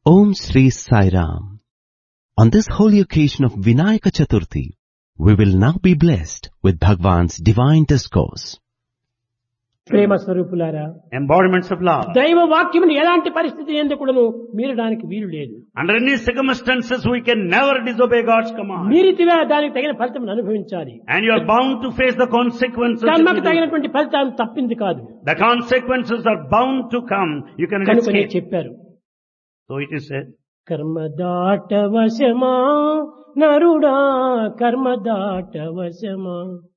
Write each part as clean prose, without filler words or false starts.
Om Sri Sai Ram. On this holy occasion of Vinayaka Chaturthi, we will now be blessed with Bhagwan's divine discourse. ప్రేమ స్వరూపులారా, Embodiments of love. దైవ వాక్యమును ఎలాంటి పరిస్థితి ఎందుకును మీరడానికి వీలు లేదు. Under any circumstances we can never disobey God's command. మీరితివే దానికి తగిన ఫలితం అనుభవించాలి. And you are bound to face the consequences. కర్మకు తగినటువంటి ఫలితాన్ని తప్పింది కాదు. The consequences are bound to come. You cannot కనుకనే escape. చెప్పారు, So it is said, కర్మ దాట వశమా నరుడా, కర్మ దాట వశమా,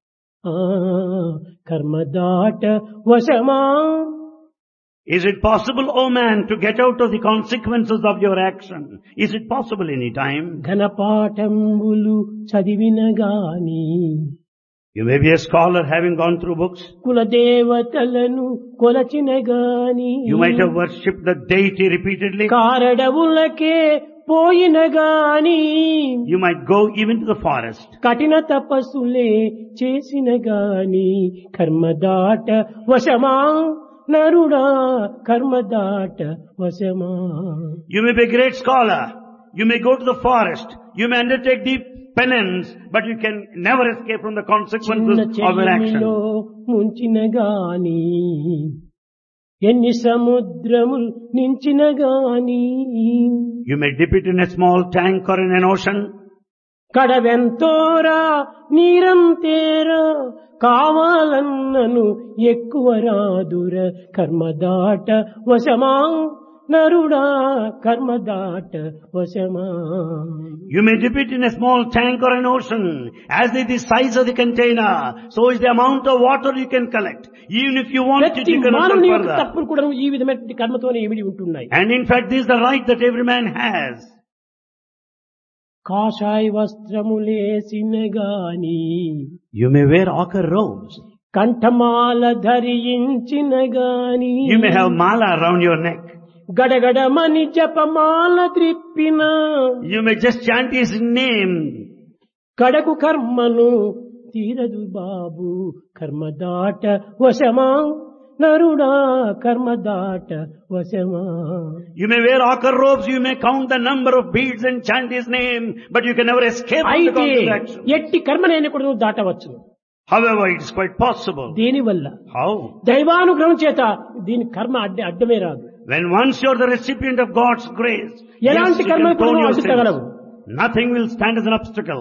కర్మ దాట వశమా. is it possible, O man, to get out of the consequences of your action? Is it possible any time? ఘనపాఠంబులు చదివిన గాని, You may be a scholar having gone through books. కులదేవతలను కొలచిన గాని, You might have worshipped the deity repeatedly. కారడవులకే పోయిన గాని, You might go even to the forest. కఠిన తపస్సులే చేసిన గాని, కర్మదాట వశమా నరుడా, కర్మదాట వశమా. You may be a great scholar. You may go to the forest. You may undertake deep penance, but you can never escape from the చిన్న consequences of your action. చెయ్యిలో ముంచిన గాని, ఎన్ని సముద్రములు నించిన గాని, You may dip it in a small tank or in an ocean. కడవెంతోరా నీరంతేరా, కావాలన్నను ఎక్కువ రాదుర, కర్మదాట వశమా నరుడా, కర్మదాట వశమా. You may dip it in a small tank or an ocean. As is the size of the container, so is the amount of water you can collect. Even if you want it, ప్రతి you cannot go మానవుని యొక్క further. తప్పులు కూడా ఈ విధమైన కర్మతోనే ఇమిడి ఉంటున్నాయి. And in fact, this is the right that every man has. కాషాయ వస్త్రములేసిన గాని, You may wear ochre robes. కంఠమాల ధరించిన గాని, You may have mala around your neck. గడగడమని జపమాల త్రిప్పిన, You may just chant his name. కడకు కర్మను తీరదు బాబు, కర్మదాట వశమా నరుడా, కర్మదాట వశమా. You may wear ochre robes, you may count the number of beads and chant his name, but you can never escape from the అయితే consequences. ఎట్టి కర్మనైనా కూడా నువ్వు దాటవచ్చు. However, it is quite possible. దీనివల్ల How? దైవానుగ్రహం చేత దీని కర్మ అడ్డమే రాదు. When once you are the recipient of God's grace, yes, ఎలాంటి you కర్మ can atone your అడ్డుతగలవు. sins. Nothing will stand as an obstacle.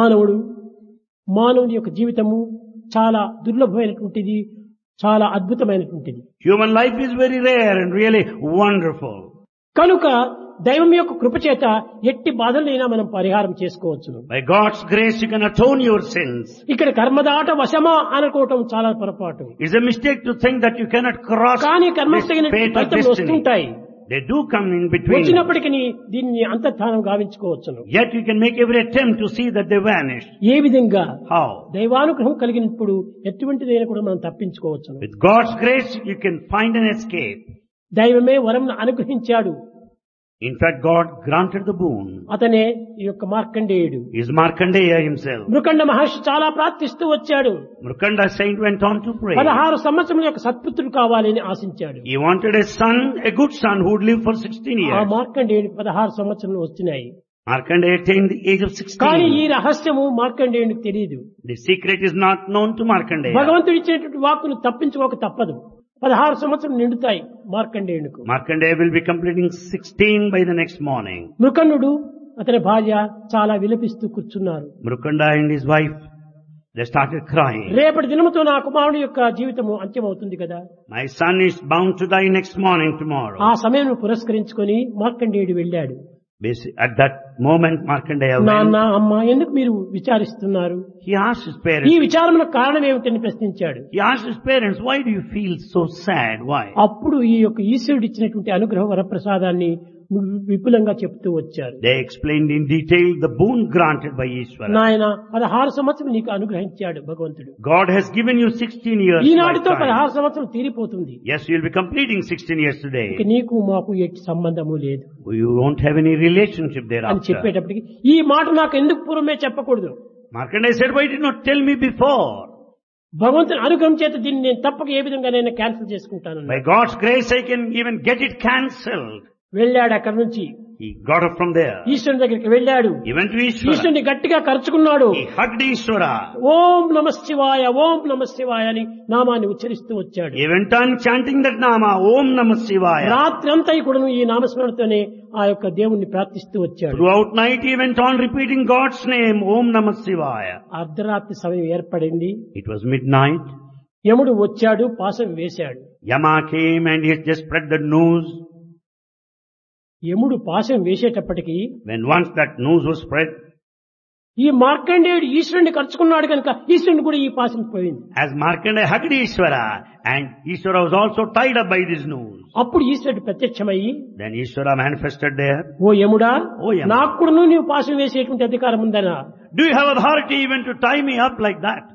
మానవుని యొక్క జీవితము చాలా దుర్లభమైనటువంటిది, చాలా అద్భుతమైనటువంటిది. Human life is very rare and really wonderful. కనుక దైవం యొక్క కృప చేత ఎట్టి బాధలైనా మనం పరిహారం చేసుకోవచ్చు. By God's grace, you can atone your sins. ఇక్కడ కర్మదాట వశమా అనుకోవటం చాలా పొరపాటు. It's a mistake to think that you cannot cross కానీ this కర్మకు తగిన fate of ఫలితం destiny. వస్తుంటాయి. They do come in between. వచ్చినప్పటికీ దీన్ని అంతర్ధానం గావించుకోవచ్చును. Yet you can make every attempt to see that they vanish. ఏ విధంగా? How? దైవానుగ్రహం కలిగినప్పుడు ఎటువంటిదైనా కూడా మనం తప్పించుకోవచ్చును. With God's grace, you can find an escape. దైవమే వరం అనుగ్రహించాడు. In fact, God granted the boon. అతనే ఈ యొక్క మార్కండేయుడు. Is Markandeya himself. మృకండ మహర్షి చాలా ప్రార్థిస్తూ వచ్చాడు. Mrukanda saint went on to pray. 16 సంవత్సరముల యొక్క సత్పుత్రుడు కావాలని ఆశించాడు. He wanted a son, a good son who would live for 16 ఆ years. మార్కండేయుడికి 16 సంవత్సరాలు వచ్చినాయి. Markandeya attained the age of కానీ ఈ 16. రహస్యము మార్కండేయుడికి తెలియదు. The secret is not known to Markandeya. భగవంతుడు ఇచ్చినటువంటి వాక్కును తప్పించుకోక తప్పదు. 16 సంవత్సరాలు నిండుతాయి మార్కండేయుడికి. Markandeya will be completing 16 by the next morning. Mrikandu అతని భార్య చాలా విలపిస్తూ కూర్చున్నారు. Mrukanda and his wife, they started crying. రేపటి దినముతో నా కుమారుడు యొక్క జీవితము అంత్యమవుతుంది కదా. My son is bound to die next morning tomorrow. ఆ సమయం పురస్కరించుకొని మార్కండేయుడు వెళ్ళాడు. At that moment, Markandeya నాన్న went. అమ్మ ఎందుకు మీరు విచారిస్తున్నారు? He asked his ఈ parents. విచారములకు కారణం ఏమిటని ప్రశ్నించాడు. He asked his parents, why do you feel so sad? Why? అప్పుడు ఈ యొక్క ఈశ్వరుడు ఇచ్చినటువంటి అనుగ్రహ వరప్రసాదాన్ని విపులంగా చెప్తూ వచ్చారు. They explained in detail the boon granted by Ishvara. నాయన 16 సంవత్సరం నీకు అనుగ్రహించాడు భగవంతుడు. God has given you 16 years. ఈనాటితో lifetime. 16 సంవత్సరం తీరిపోతుంది. Yes, you'll be completing 16 years ఇక today. నీకు మాకు ఎట్టి సంబంధము లేదు You won't have any relationship అని thereafter. చెప్పేటప్పటికి ఈ మాట నాకు ఎందుకు పూర్వమే చెప్పకూడదు? Markandeya said, why did you not tell me before? భగవంతుని అనుగ్రహం చేత దీన్ని నేను తప్పక ఏ విధంగానైనా క్యాన్సిల్ చేసుకుంటాను. By God's grace, I can even get it cancelled. వెళ్ళాడు అక్కడి నుంచి. He got up from there. ఈశ్వరుని దగ్గరికి వెళ్ళాడు. He went to Ishvara. ఈశ్వరుని గట్టిగా కరుచుకున్నాడు. He hugged Ishvara. ఓం నమ శివాయ, ఓం నమ శివాయ అని నామాన్ని ఉచ్చరిస్తూ వచ్చాడు. He went on chanting that nama, Om Namah Shivaya. రాత్రి అంతా కూడాను ఈ నామస్మరణతోనే ఆ యొక్క దేవుణ్ణి ప్రార్థిస్తూ వచ్చాడు. Throughout night he went on repeating God's name, Om Namah Shivaya. అర్ధరాత్రి సమయం ఏర్పడింది. It was midnight. యముడు వచ్చాడు, పాశం వేశాడు. Yama came and he just spread the noose. యముడు పాశం వేసేటప్పటికి When once that noose was spread, ఈ మార్కండేయుడు ఈశ్వరుని ఖర్చుకున్నాడు కనుక ఈశ్వరుని కూడా ఈ పాశం పోయింది. as Markandeya hugged Ishvara, and Ishvara was also tied up by this noose. అప్పుడు ఈశ్వరుడు ప్రత్యక్షమయ్యి, Then Ishvara manifested there. ఓ యముడా, ఓ యమ. నాకు కూడా నీవు పాశం వేసేటువంటి అధికారం ఉందనా? Do you have authority even to tie me up like that?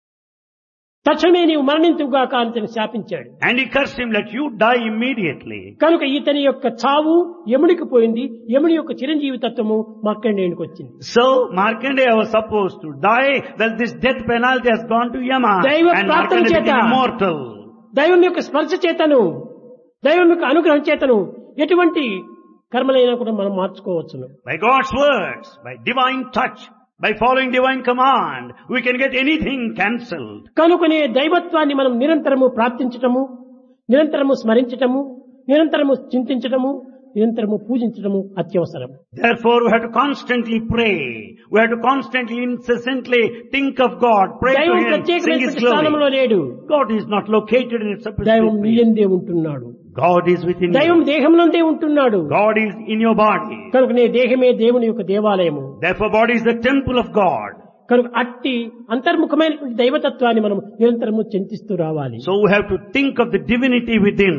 తక్షణమే నీవు మరణించుగాక అని శాపించాడు. And he cursed him, let you die immediately. కనుక ఇతని యొక్క చావు యముడికి పోయింది. యముడి యొక్క చిరంజీవి తత్వము మార్కండేయునికి వచ్చింది. So Markandeya was supposed to die. Well, this death penalty has gone to Yama, దైవ and ప్రార్థన Markandeya చేత, became immortal. దైవం యొక్క స్పర్శ చేతను, దైవం యొక్క అనుగ్రహం చేతను ఎటువంటి కర్మలైనా కూడా మనం మార్చుకోవచ్చును. By God's words, by divine touch, by following divine command, we can get anything cancelled. కనుకనే దైవత్వాన్ని మనం నిరంతరము ప్రార్థించటము, నిరంతరము స్మరించటము, నిరంతరము చింతించటము, నిరంతరము పూజించటము అత్యవసరం. Therefore, we have to constantly pray. We have to constantly, incessantly think of God, pray to దైవం Him, sing His ప్రత్యేకమైన స్థానంలో glory. లేడు. God is not located in its దైవం separate place. నీయందే ఉంటున్నాడు. God is within దైవం you. దేహంలోనే ఉంటున్నాడు. God is in your body. కనుకనే దేహమే దేవుని యొక్క దేవాలయము. Therefore, body is the temple of God. కనుక అట్టి అంతర్ముఖమైనటువంటి దైవతత్వాన్ని మనం నిరంతరము చింతిస్తూ రావాలి. So we have to think of the divinity within.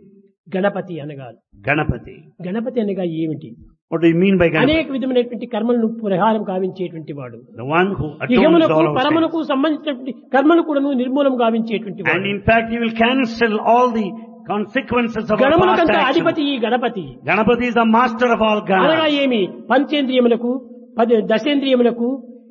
Ganapati అనగా, Ganapati. గణపతి అనగా ఏమిటి? What do you mean by Ganapati? అనేక విధమైనటువంటి కర్మలను పరిహారం కావించేటువంటి వాడు. The one who atones ఇహమునకు all our sins. పరమునకు సంబంధించినటువంటి కర్మలు కూడా నిర్మూలం గావించేటువంటి And వాడు. in fact, he will cancel all the consequences of our past గణములకంతా actions. అధిపతి ఈ Ganapati. Ganapati is the master of all అనగా ganas. ఏమి? పంచేంద్రియములకు, దశేంద్రియములకు,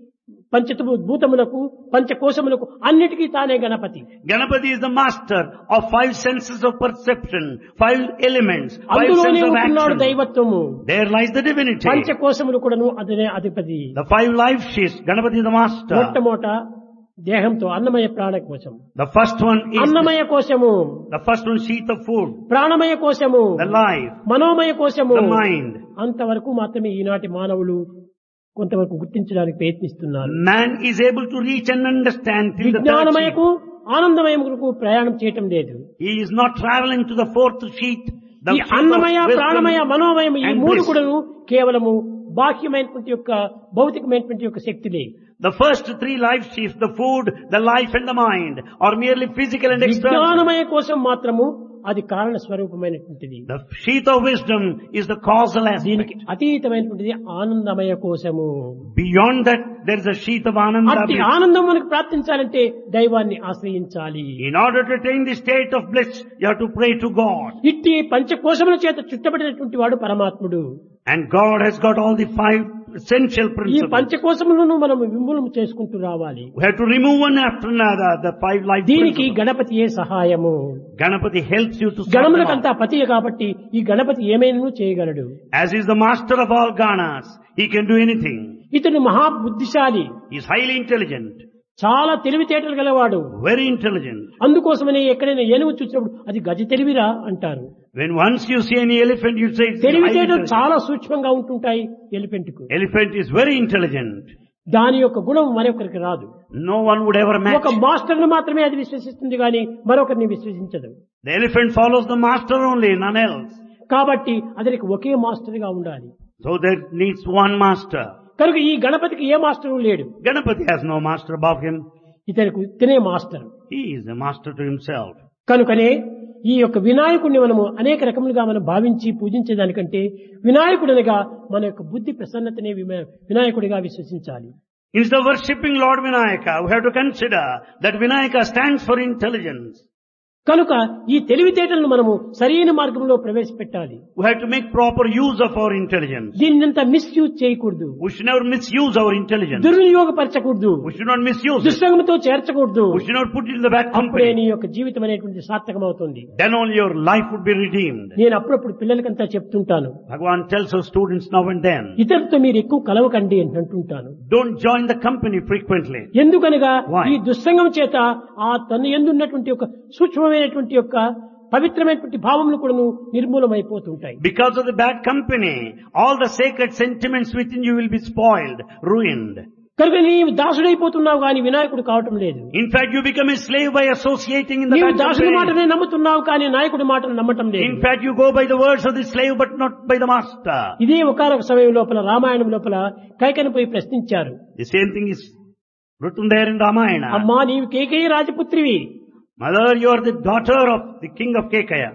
పంచభూతములకు, పంచకోశములకు అన్నిటికీ తానే Ganapati. Ganapati is the master of 5 senses of perception, 5 elements, 5 అందులోనే senses of ఉంటున్నాడు action. దైవత్వము. There lies the divinity. పంచకోశములు కూడాను అదే అధిపతి. The 5 life shifts, Ganapati is the master. మొట్టమొదట దేహంతో అన్నమయ ప్రాణకోశం, The first one is అన్నమయ కోశము, the first one sheath of food, ప్రాణమయ కోశము, the life, మనోమయ కోశము. the mind. అంతవరకు మాత్రమే ఈనాటి మానవులు కొంతవరకు గుర్తించడానికి ప్రయత్నిస్తున్నారు. Man is able to reach and understand till the third sheath. విజ్ఞానమయకు, ఆనందమయకు ప్రయాణం చేయటం లేదు. He is not traveling to the 4th sheath. The ఈ sheath of అన్నమయ, wisdom ప్రాణమయ, మనోమయం ఈ and మూడు bliss. కూడాను కేవలము బాహ్యమైనటువంటి యొక్క భౌతికమైనటువంటి యొక్క శక్తులే. The first 3 life shifts, the food, the life and the mind, are merely physical and external. విజ్ఞానమయ కోసం మాత్రము అది కారణ స్వరూపమైనటువంటిది. The sheath of wisdom is the causal దీనికి aspect. అతీతమైనటువంటిది ఆనందమయ కోశము. Beyond that, there is a sheath of Ananda. అట్టి ఆనందం మనకు ప్రాప్తించాలంటే దైవాన్ని ఆశ్రయించాలి. In order to attain the state of bliss, you have to pray to God. ఇట్టి పంచకోశముల చేత చుట్టబడినటువంటి వాడు పరమాత్ముడు. And God has got all the 5 essential ఈ principles. పంచకోశములను మనం విమూలన చేసుకుంటూ రావాలి. We have to remove one after another, the 5 life దీనికి principles. గణపతియే సహాయము. Ganapati helps you to sort them గణములకంతా out. పతియే కాబట్టి ఈ గణపతి ఏమైనా చేయగలడు. As is the master of all ganas, he can do anything. ఇతను మహాబుద్ధిశాలి, He is highly intelligent, చాలా తెలివితేటలు గలవాడు. very intelligent. అందుకోసమనే ఎక్కడైనా ఏనుగు చూసినప్పుడు అది గజ తెలివిరా అంటారు. When once you see any elephant, you say it's highly తెలివితేటలు intelligent. చాలా సూక్ష్మంగా ఉంటుంటాయి ఎలిఫెంట్ కు. Elephant is very intelligent. దాని యొక్క గుణం మరొకరికి రాదు. No one would ever match. ఒక మాస్టర్ ను మాత్రమే అది విశ్వసిస్తుంది కానీ మరొకరిని విశ్వసించదు. The elephant follows the master only, none else. కాబట్టి అతనికి ఒకే మాస్టర్ గా ఉండాలి. So there needs one master. కనుక ఈ గణపతికి ఏ మాస్టర్ లేడు. Ganapati has no master above him. ఇతనే master. He is the master to himself. కనుకనే ఈ యొక్క వినాయకుడిని మనము అనేక రకములుగా మనం భావించి పూజించేదానికంటే వినాయకుడనగా మన యొక్క బుద్ధి ప్రసన్నతనే వినాయకుడిగా విశ్వసించాలి. Instead of worshipping Lord Vinayaka, we have to consider that Vinayaka stands for intelligence. కనుక ఈ తెలివితేటలను మనము సరైన మార్గంలో ప్రవేశపెట్టాలి. We have to make proper use of our intelligence. దీన్నంతా మిస్యూజ్ చేయకూడదు. We should never misuse our intelligence. దుర్వినియోగపరచకూడదు. We should not misuse it. దుస్సంగంతో చేర్చకూడదు. We should not put it in the bad అప్పుడే company. నీ యొక్క జీవితం అనేటువంటి సార్థకమవుతుంది. Then only your life would be redeemed. నేను అప్పుడప్పుడు పిల్లలకంతా చెప్తుంటాను, Bhagavan tells our students now and then, ఇతరులతో మీరు ఎక్కువ కలవకండి అని అంటుంటాను. don't join the company frequently. ఎందుకనగా Why? ఈ దుస్సంగం చేత ఆ తన యందున్నటువంటి ఒక సూక్ష్మమైనటువంటి యొక్క పవిత్రమైనటువంటి భావములు కూడా నిర్మూలమైపోతుంటాయి. Because of the bad company, all the sacred sentiments within you will be spoiled, ruined. కనుక నీవు దాసుడైపోతున్నావు కానీ వినాయకుడు కావటం లేదు. In fact, you become a slave by associating in the నీవు bad దాసుడి company. మాటనే నమ్ముతున్నావు కానీ నాయకుడి మాటను నమ్మటం లేదు. In fact, you go by the words of the slave but not by the master. ఇదే ఒకనొక సమయం లోపల రామాయణం లోపల కైకను పోయి ప్రశ్నించారు. The same thing is written there in Ramayana. అమ్మా నీవు కేకేయి రాజపుత్రివి, Mother, you are the daughter of the king of Kekaya.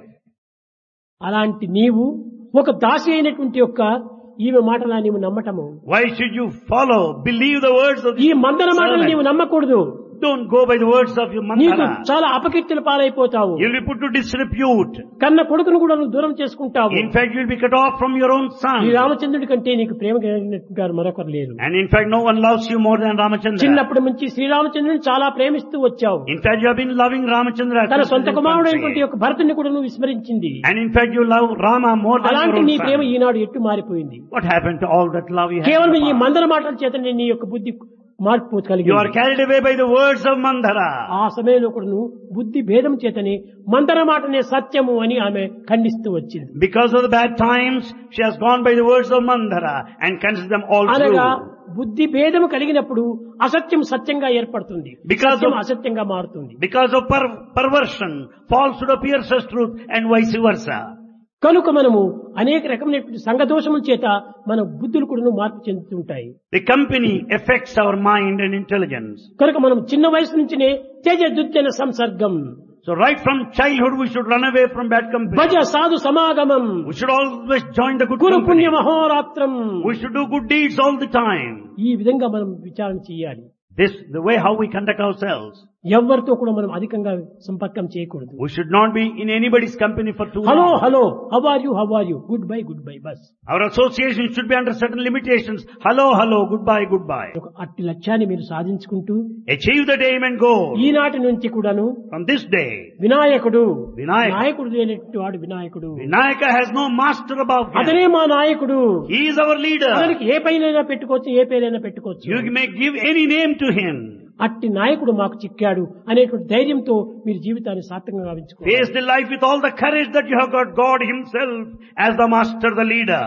అలాంటి నీవు ఒక దాసి అయినటువంటి యొక్క ఈమె మాటలా నీవు నమ్మటము, Why should you follow, believe the words of ఈ the మందన మాటలు servant? నీవు నమ్మకూడదు. Don't go by the words of your నీకు Mandara. చాలా అపకీర్తుల పాలైపోతావు. You'll be put to disrepute. కన్న కొడుకును కూడా నువ్వు దూరం చేసుకుంటావు. In fact, you'll be cut off from your own son. ఈ రామచంద్రుడి కంటే నీకు ప్రేమ కలిగినట్టు మరొకరు లేరు. And in fact, no one loves you more than Ramachandra. చిన్నప్పటి నుంచి శ్రీరామచంద్రుని చాలా ప్రేమిస్తూ వచ్చావు. In fact, you have been loving Ramachandra. తన since సొంత his కుమారుడైనటువంటి infancy. యొక్క భరతుని కూడా నువ్వు విస్మరించింది. And in fact, you love Rama more than అలాంటి your నీ own ప్రేమ son. ఈనాడు ఎట్టు మారిపోయింది. What happened to all that love you had? కేవలం in ఈ the past? మందర మాటల చేతనే నీ యొక్క బుద్ధి మార్పు కలిగి You are carried away by the words of Mandara. ఆ సమయంలో కూడా నువ్వు బుద్ధి భేదం చేతని మందర మాటనే సత్యము అని ఆమె ఖండిస్తూ వచ్చింది. Because of the bad times, she has gone by the words of Mandara and considers them all అనగా true. బుద్ధి భేదము కలిగినప్పుడు అసత్యం సత్యంగా ఏర్పడుతుంది, Because సత్యం of- అసత్యంగా మారుతుంది. Because of perversion, falsehood appears as truth and vice versa. కనుక మనము అనేక రకమైనటువంటి సంఘదోషముల చేత మన బుద్ధులు కూడా మార్పు చెందుతుంటాయి. The company affects our mind and intelligence. కనుక మనం చిన్న వయసు నుంచినే Teja దుర్జన సంసర్గం, So right from childhood, we should run away from bad company. భజ సాధు సమాగమం, We should always join the good Guru company. పుణ్య మహోరాత్రం, We should do good deeds all the time. ఈ విధంగా మనం విచారణ చేయాలి. This, the way how we conduct ourselves. ఎవరితో కూడా మనం అధికంగా సంపర్కం చేయకూడదు. We should not be in anybody's company for too hello long. Hello, how are you, good bye bus. Our association should be under certain limitations. Hello, hello, goodbye. ఒక అట్టి లక్ష్యాన్ని మీరు సాధించుకుంటూ Achieve that aim and goal. ఈనాటి నుంచి కూడాను From this day, వినాయకుడు, వినాయక. నాయకుడు లేనటువంటి వాడు వినాయకుడు, Vinayaka has no master above him. అతనే మా నాయకుడు. He is our leader. అతనికి ఏ పైనైనా పెట్టుకోవచ్చు, ఏ పేరైనా పెట్టుకోవచ్చు. You may give any name to him. అట్టి నాయకుడు మాకు చిక్కాడు అనేటువంటి ధైర్యంతో మీరు జీవితాన్ని సార్థకంగా గావించుకోవాలి. Face the life with all the courage that you have got God himself as the master, the leader.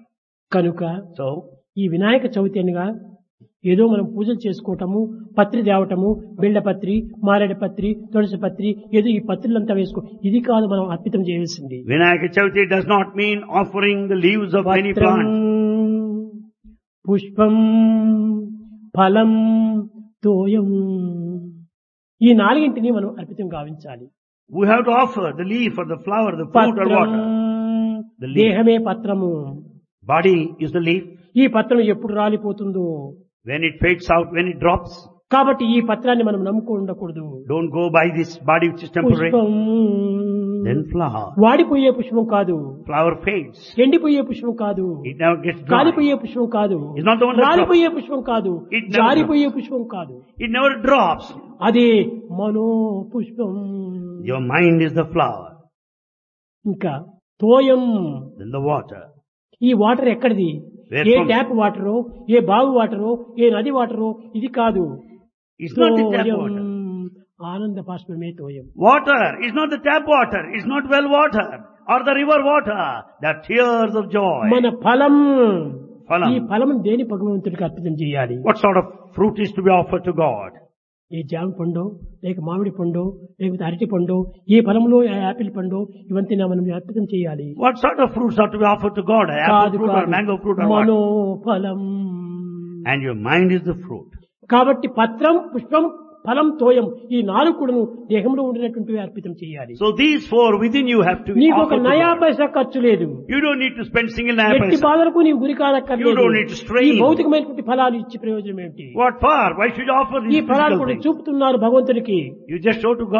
కనుక So, ఈ వినాయక చవితి అనగా ఏదో మనం పూజలు చేసుకోవటము, పత్రి తేవటము, బిళ్ళపత్రి, మారేడుపత్రి, తులసి పత్రి, ఏదో ఈ పత్రులంతా వేసుకో, ఇది కాదు మనం అర్పితం చేయాల్సింది. Vinayaka Chavati does not mean offering the leaves of any పత్రం, plant. పుష్పం, ఫలం, తోయం, ఈ నాలుగింటిని మనం అర్పితం గావించాలి. We have to offer the leaf or the flower, the fruit or పత్రం, water. The leaf. దేహమే పత్రము. Body is the leaf. ఈ పత్రం ఎప్పుడు రాలిపోతుందో, When it fades out, when it drops, కాబట్టి ఈ పత్రాన్ని మనం నమ్ముకో ఉండకూడదు. don't go by this body which is temporary. పుష్పం, Then flower. వాడిపోయే పుష్పం కాదు, Flower fades. ఎండిపోయే పుష్పం కాదు, It never gets dry. కాలిపోయే పుష్పం కాదు, It's not the one that రాలిపోయే పుష్పం కాదు, It never జారిపోయే పుష్పం కాదు, It never drops. అదే మనో పుష్పం. Your mind is the flower. ఇంకా తోయం, Then the water. ఈ వాటర్ ఎక్కడిది? Where ఏ from? ట్యాప్ వాటరో, ఏ బావి వాటరో, ఏ నది వాటరో, ఇది కాదు. It's not the tap తోయం, water. ఆనంద బాష్పమే తోయం. Water is not the tap water. It's not well water or the river water. They're tears of joy. మన ఫలం, Phalam. ఈ ఫలం దేని భగవంతుడికి అర్పితం చేయాలి? What sort of fruit is to be offered to God? ఏ జామ పండు, లేక మామిడి పండు, లేకపోతే అరటి పండు, ఏ ఫలంలో యాపిల్ పండు, ఇవంతా మనం అర్పితం చేయాలి. What sort of fruits are to be offered to God? Apple కాదు fruit or కాదు, mango fruit or what? మనో ఫలం. And your mind is the fruit. కాబట్టి పత్రం, పుష్పం, ఫలం, తోయం, ఈ నాలుగు కూడాను దేహంలో ఉండినటువంటివి అర్పితం చేయాలి. So these four within you have to be నీకు ఒక offered to నయా God. పైసా ఖర్చు లేదు. You don't need to spend single naya ఎట్టి paisa. బాధలకు నీవు గురి You కానక్కర్లేదు. don't need to strain. ఈ భౌతికమైనటువంటి ఫలాలు ఇచ్చి ప్రయోజనం ఏమిటి? What for? Why should you offer ఈ these ఫలాలు physical కూడా things? చూపుతున్నారు భగవంతుడికి. You just show to God.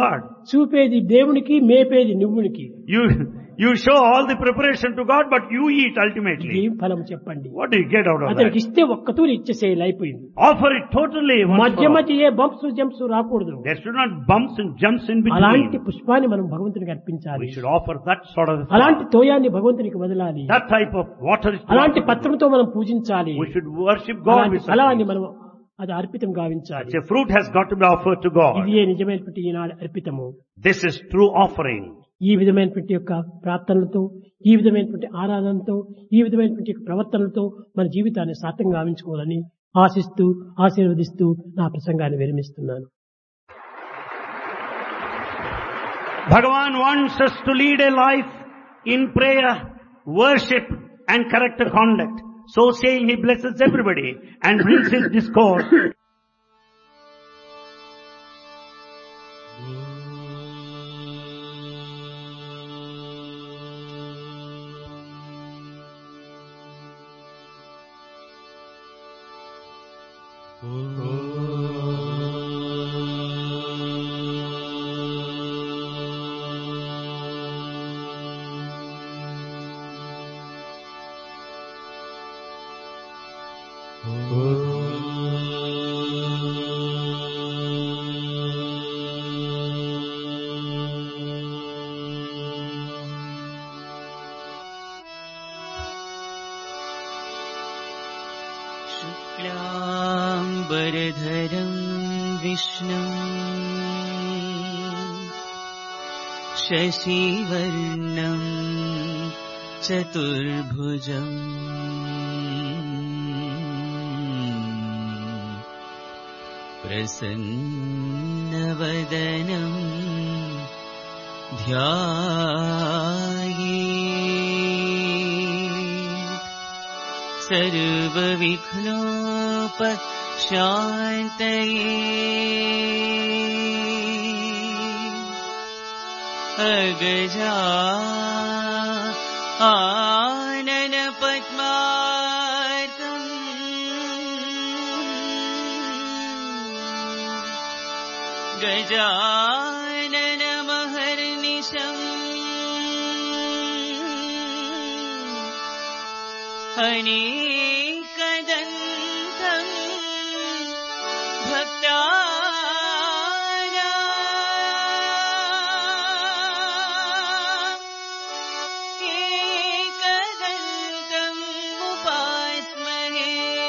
చూపేది దేవునికి, మేపేది నువ్వునికి. You show all the preparation to God, but you eat ఏం ultimately. ఫలం చెప్పండి? What do you get out of అతనికి that? ఇస్తే ఒక్కతూరి ఇచ్చేసేయాలి, అయిపోయింది. Offer it totally once మధ్య for all. మధ్య ఏ బంప్స్ జంప్స్ రాకూడదు. There should not bumps and jumps in అలాంటి between. పుష్పాన్ని మనం భగవంతునికి అర్పించాలి. We should offer that sort of అలాంటి flower. తోయాన్ని భగవంతునికి వదలాలి. That type of water is to అలాంటి offer to పత్రంతో మనం పూజించాలి. God. We should worship God అలాంటి with ఫలాన్ని such మనం అది అర్పితం గావించాలి. a fruit has got to be offered to God. ఇది నిజమైనటువంటి ఈనాడు అర్పితము. This is true offering. ఈ విధమైనటువంటి యొక్క ప్రార్థనలతో, ఈ విధమైనటువంటి ఆరాధనతో, ఈ విధమైనటువంటి యొక్క ప్రవర్తనలతో మన జీవితాన్ని సార్థంగా గావించుకోవాలని ఆశిస్తూ, ఆశీర్వదిస్తూ నా ప్రసంగాన్ని విరమిస్తున్నాను. Bhagavan wants us to lead a life in prayer, worship and character conduct. So saying, he blesses everybody and brings his discourse. शुक्लाम्बरधरं विष्णुं शशिवर्णं चतुर्भुजम् प्रसन्नवदनं ध्यायेत् सर्वविघ्नोपशान्तये अगजा आननपद्मार्कम् गजाननमहर्निशम् अनेकदन्तम् भक्तानाम् एकदन्तम् उपास्महे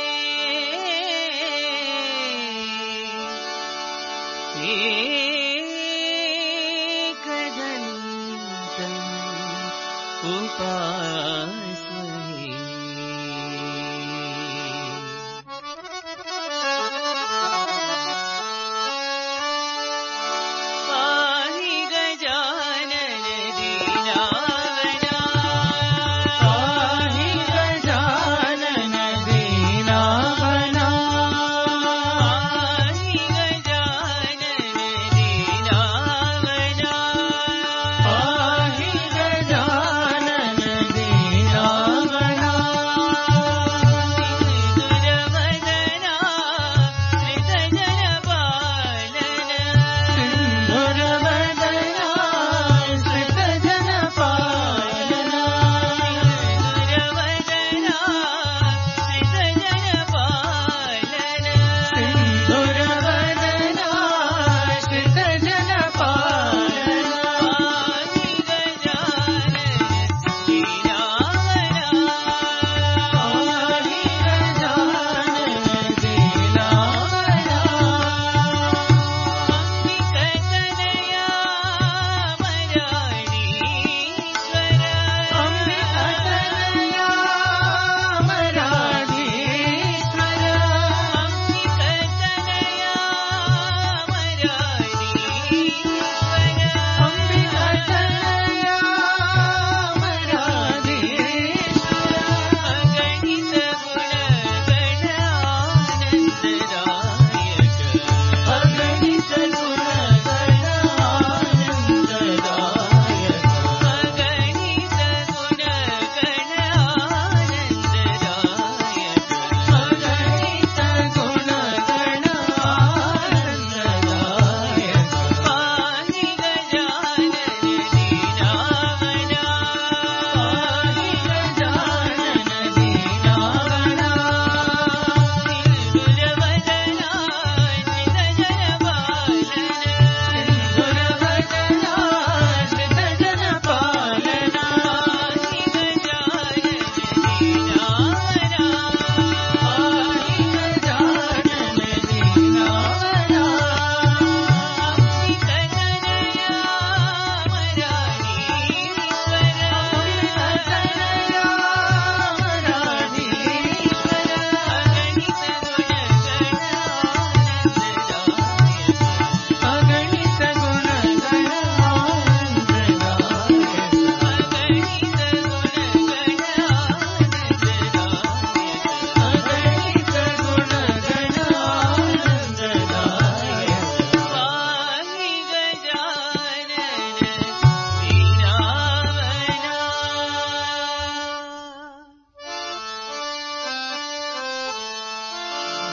एकदन्तम् उपास्महे पाहि गजानन दीनावना पाहि गजानन दीनावना पाहि गजानन दीनावना पाहि गजानन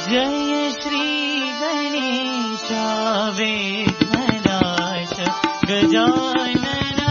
जय श्री गणेश विघ्ननाश गजानना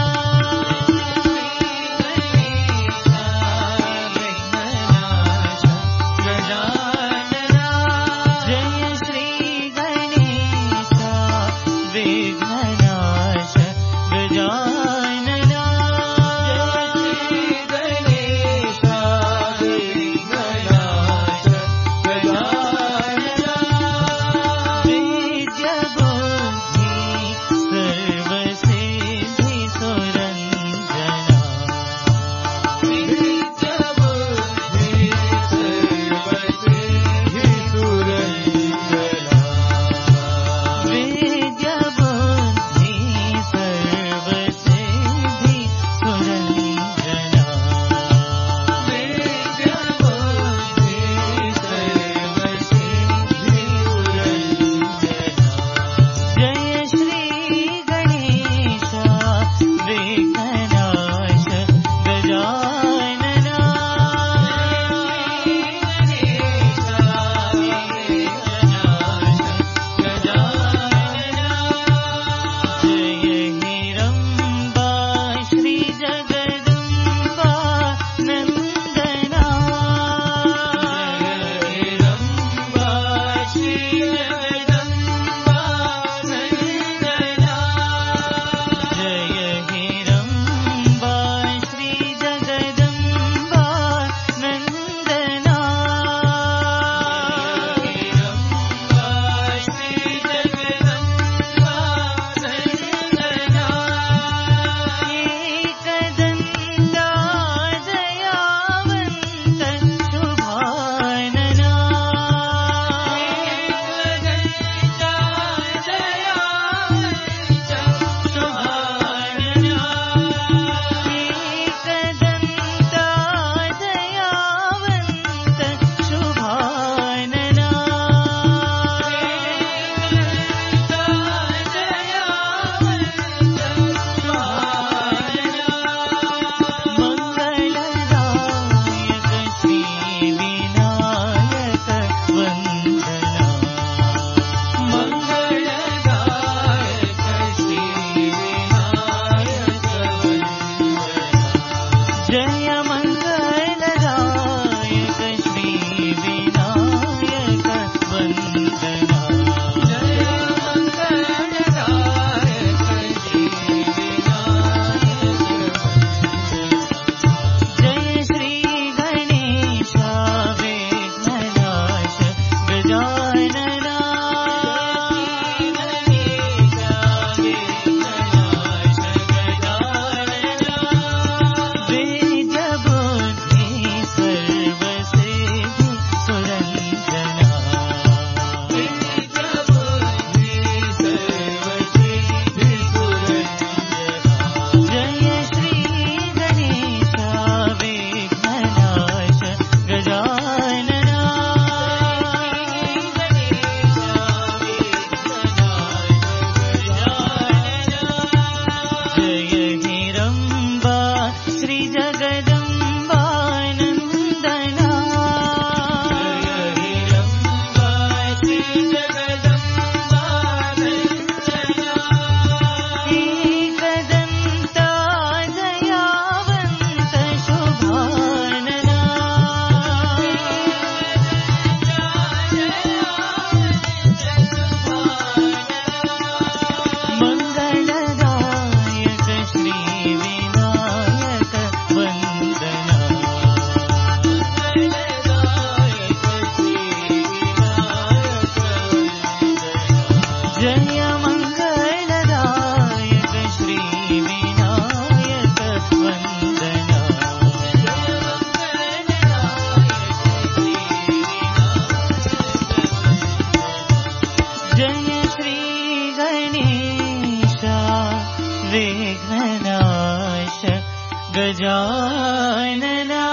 गजानना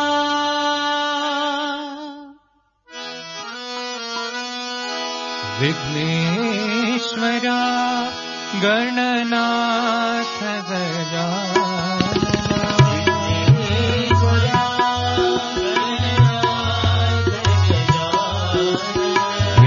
विघ्नेश्वरा गणनाथ गजानना विघ्नेश्वरा गणनाथ गजानना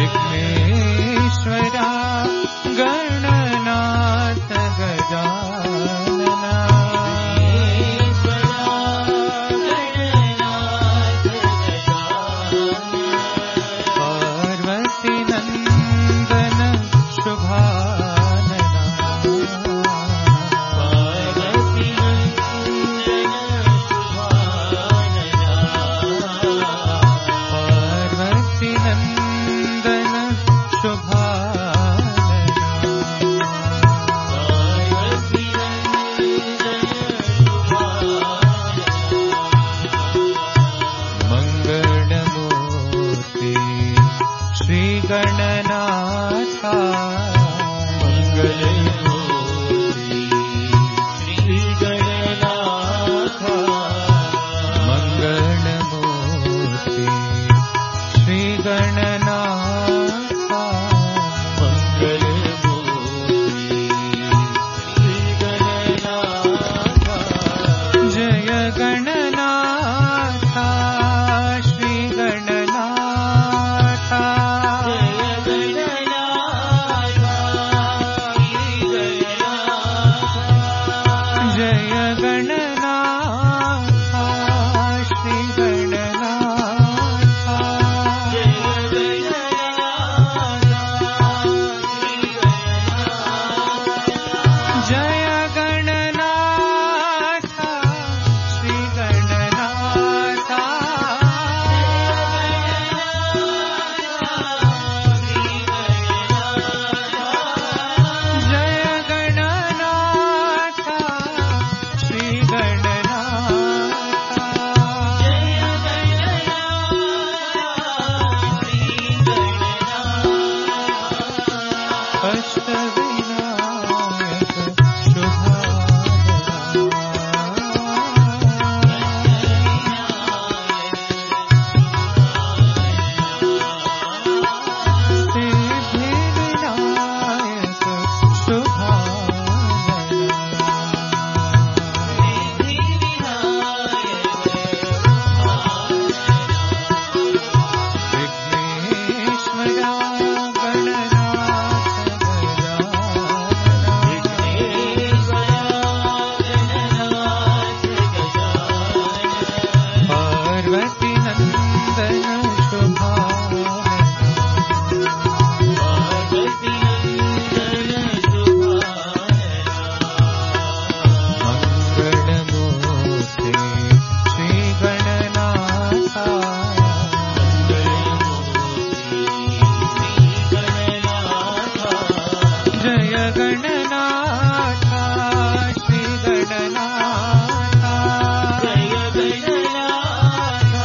गणनाथ श्री गणनाथ जय गणनाथ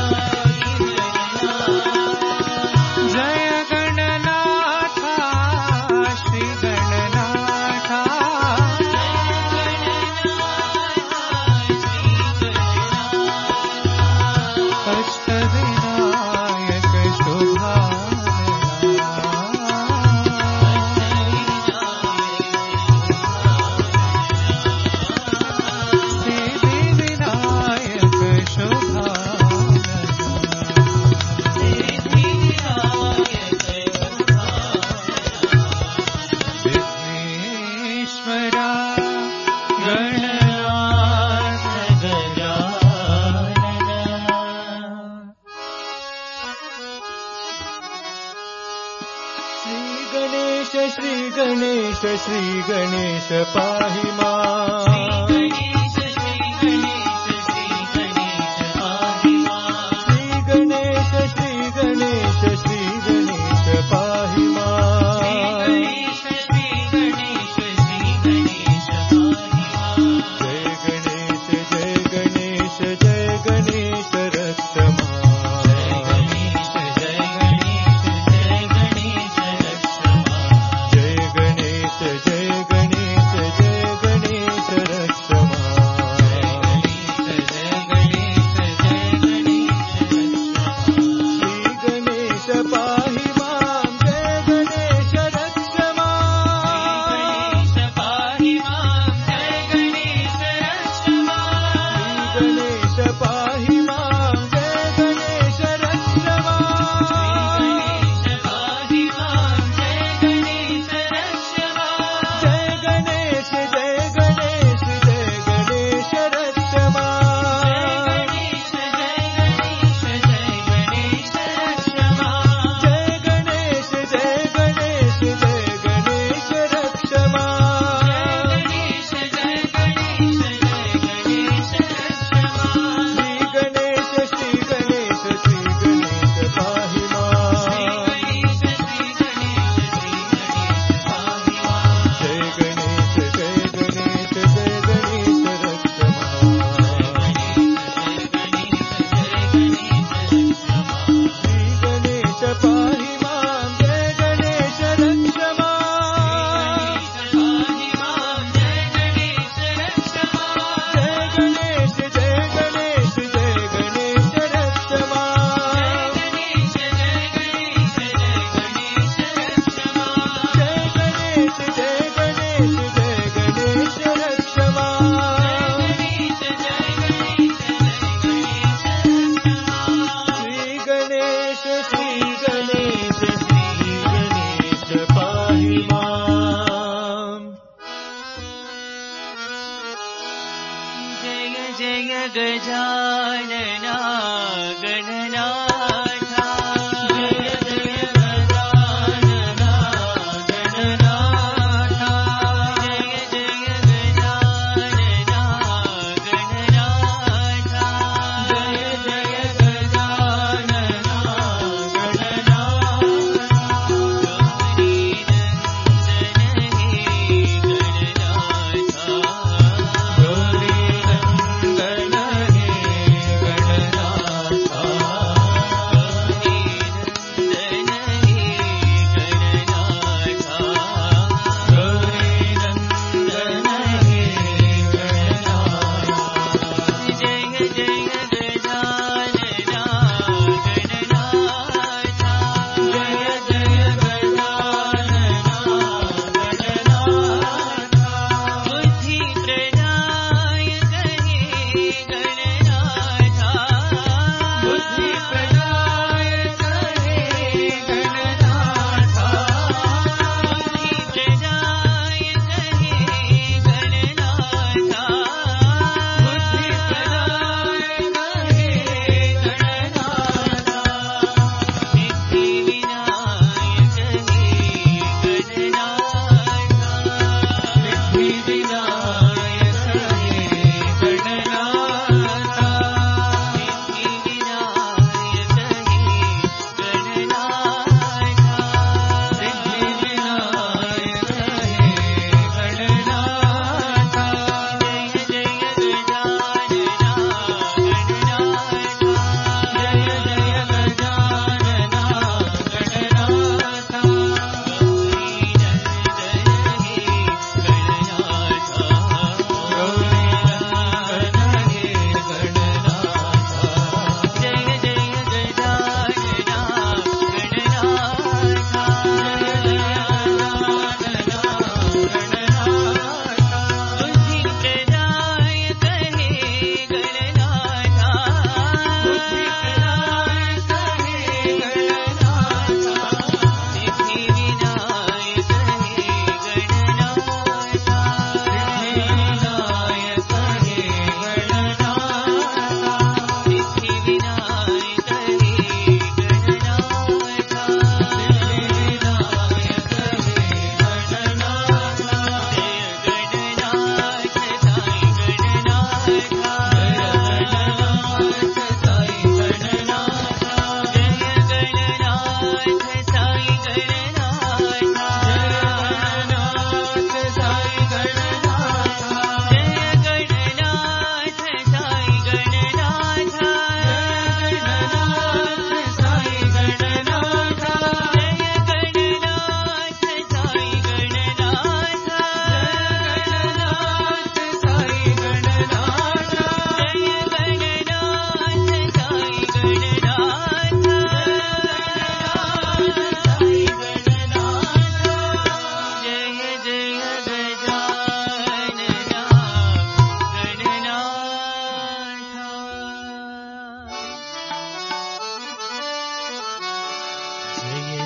जय गणनाथ श्री गणनाथ अष्टविनायक श्री गणेश पाहि मां श्री गणेश पाहि मां श्री गणेश पाहि मां जय गणेश रक्ष गजानना गणनाथ गणनाथ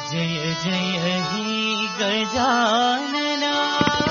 जय जय हे गजानना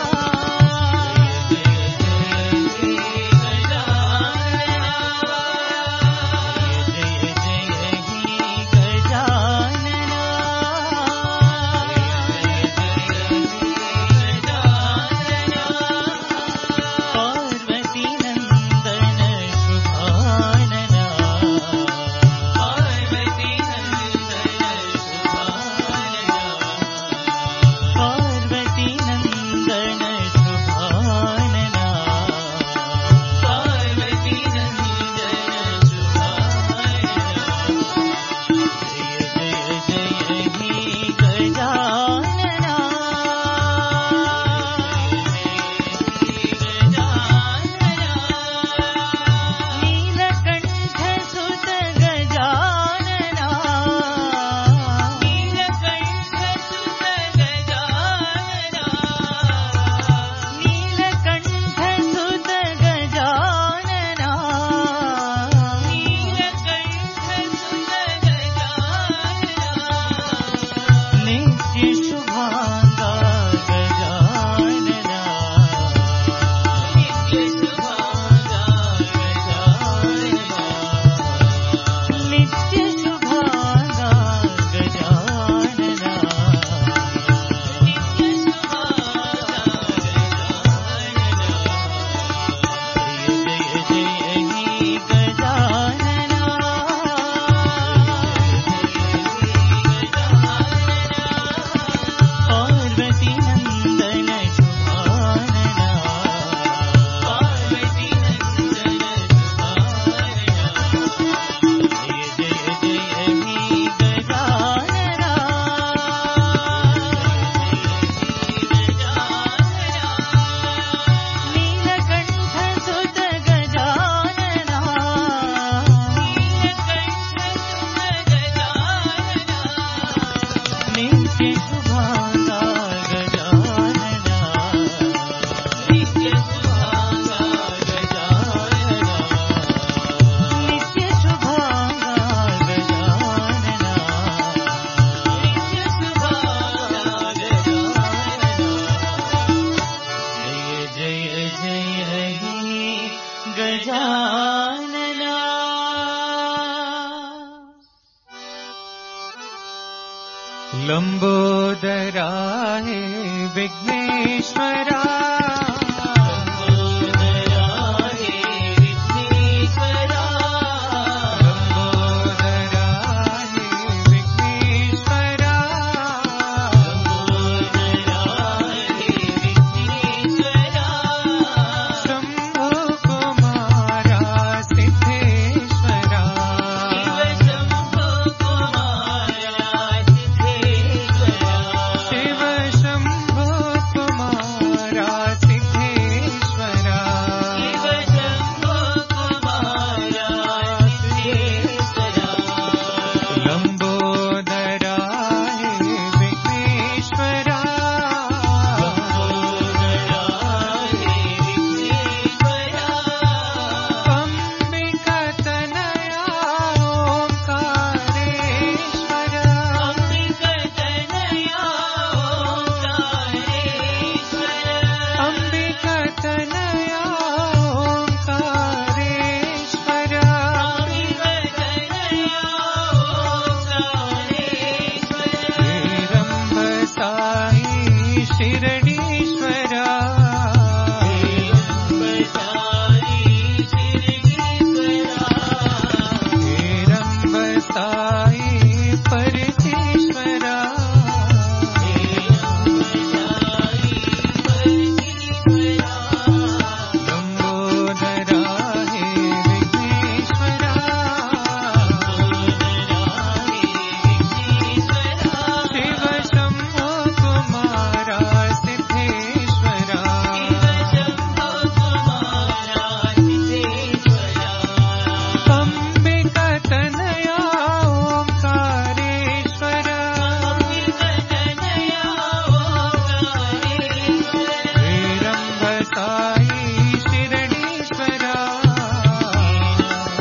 लंबोदरा हे विघ्नेश्वरा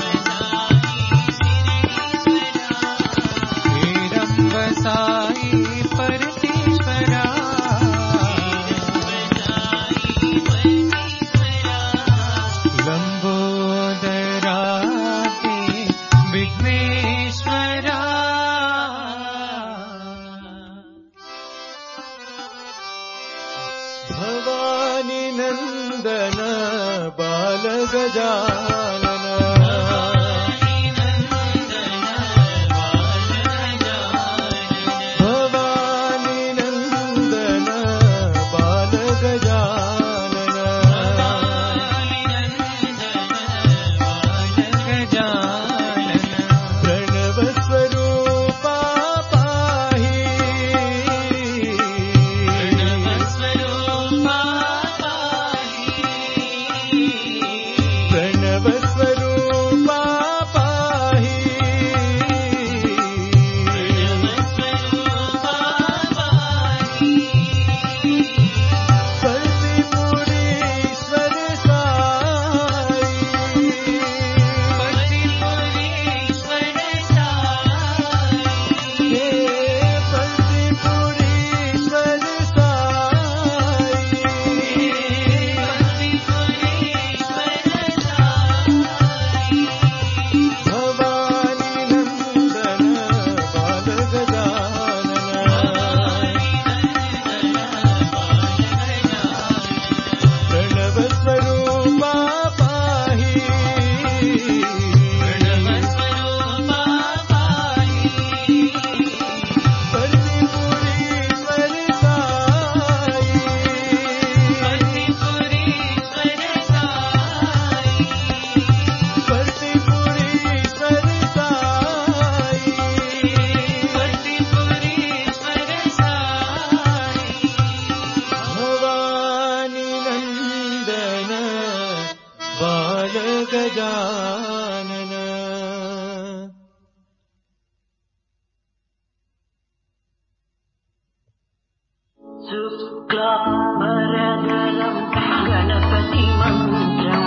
साई శుక్లాంబరధరం గణపతి మంత్రం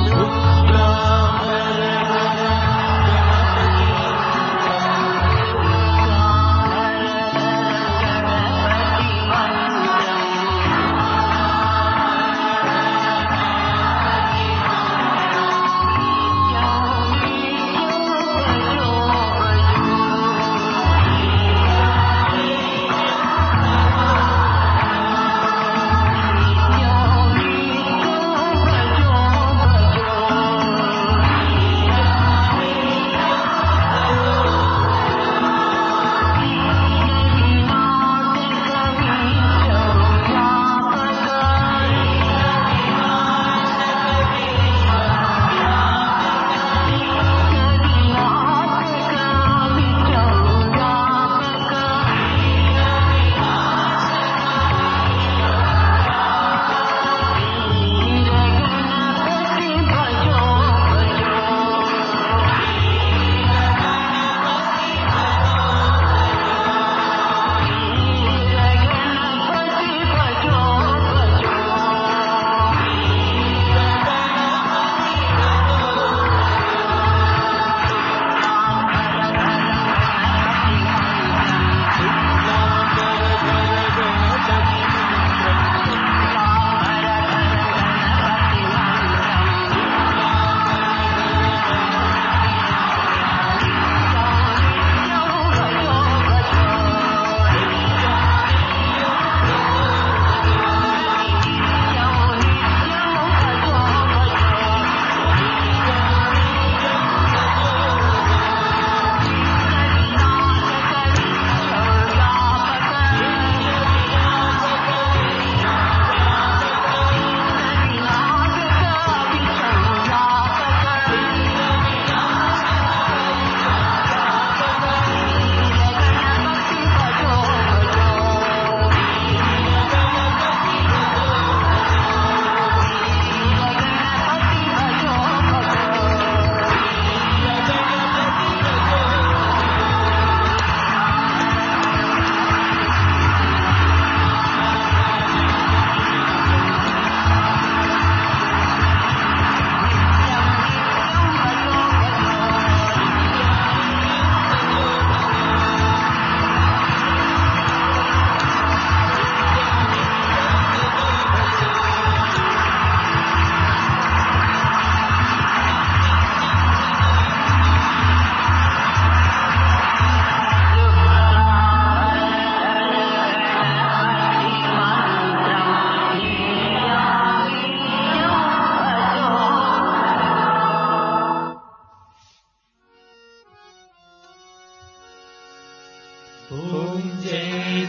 ओम जय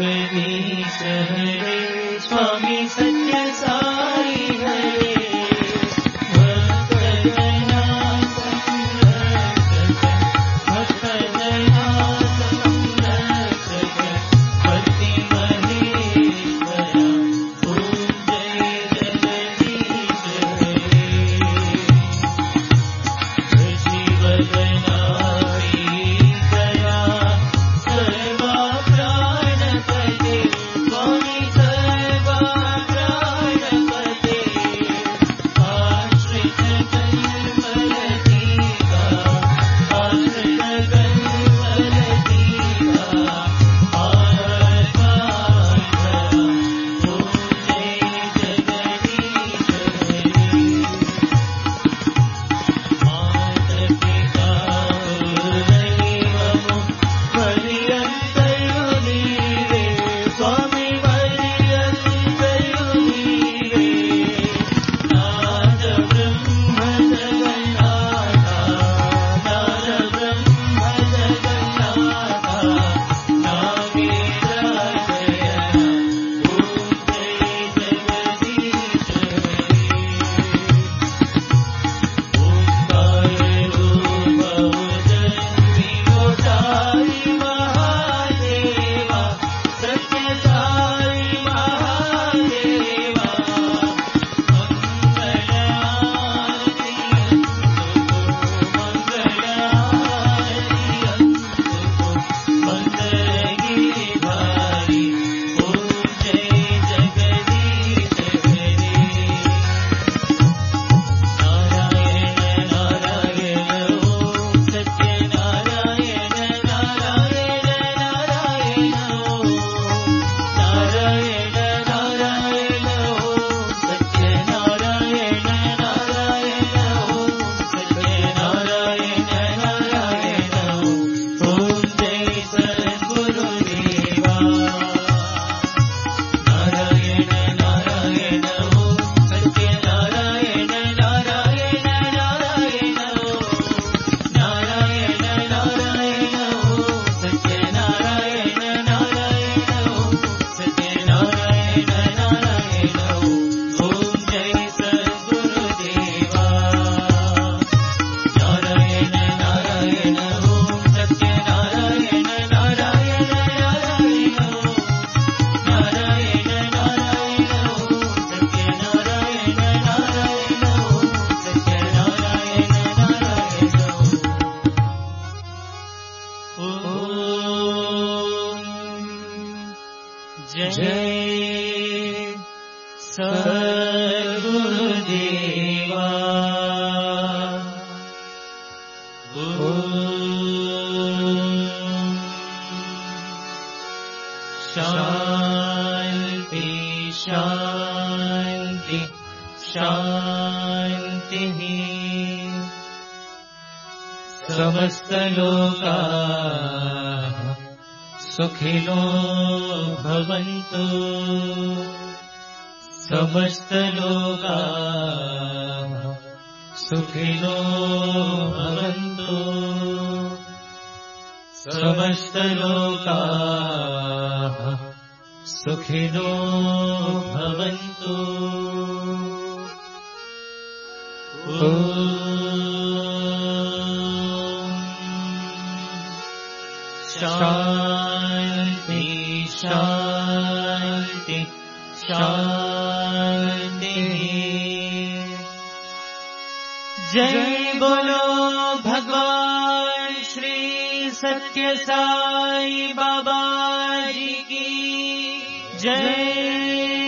जगदीश हरे स्वामी सत्य साई हरे भक्तजना संरक्षक भक्तजना संरक्षक भक्ति महेश्वरा ओम जय जगदीश हरे शिवजना जय जय सद्गुरुदेवा शांति शांति शांतिः समस्त लोकाः सुखिनो भवन्तु समस्त लोकाः सुखिनो भवन्तु समस्त लोकाः सुखिनो भवन्तु शांति शांति शांति जय बोलो भगवान श्री सत्य साई बाबा जी की जय।